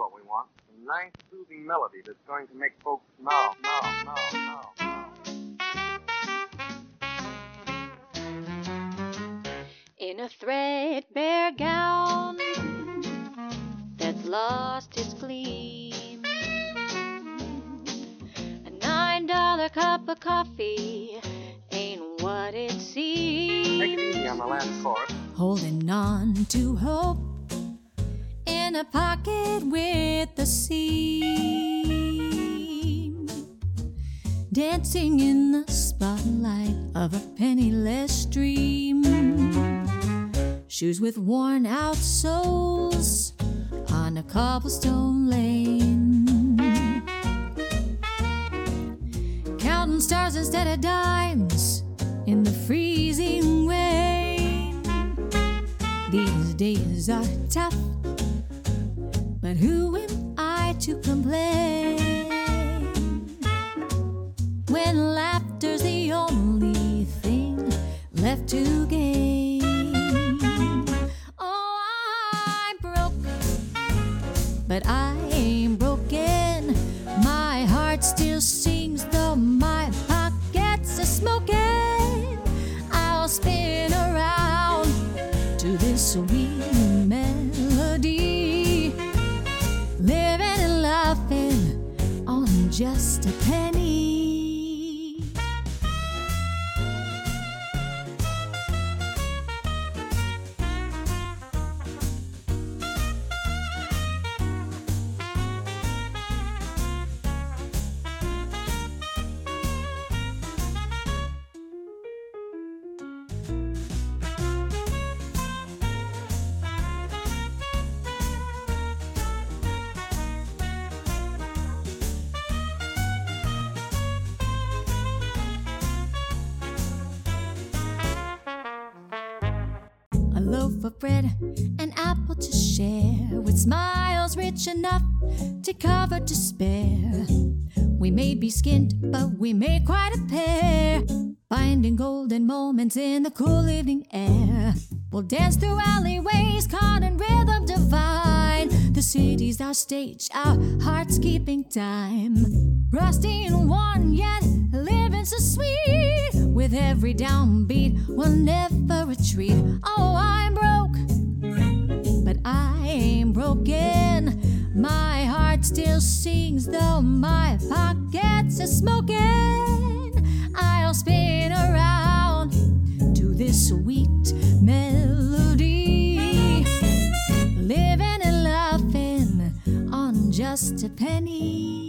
what we want. A nice, soothing melody that's going to make folks smile. In a threadbare gown that's lost its gleam, a $9 cup of coffee ain't what it seems. Take it easy on the last chorus. Holding on to hope in a pocket with a seam, dancing in the spotlight of a penniless dream. Shoes with worn out soles on a cobblestone lane, counting stars instead of dimes in the freezing rain. These days are tough, but who am I to complain when laughter's the only thing left to gain? Oh, I'm broke, but I ain't broken. My heart still sings though my pockets are smoking. I'll spin around to this sweet melody, living and laughing on just a penny. A loaf of bread, an apple to share, with smiles rich enough to cover despair. We may be skint, but we made quite a pair, finding golden moments in the cool evening air. We'll dance through alleyways, caught in rhythm divine. The city's our stage, our hearts keeping time. Rusty and worn, yet living so sweet. With every downbeat, we'll never retreat. Oh, I'm broke, but I ain't broken. My heart still sings though my pockets are smoking. I'll spin around to this sweet melody, living and laughing on just a penny.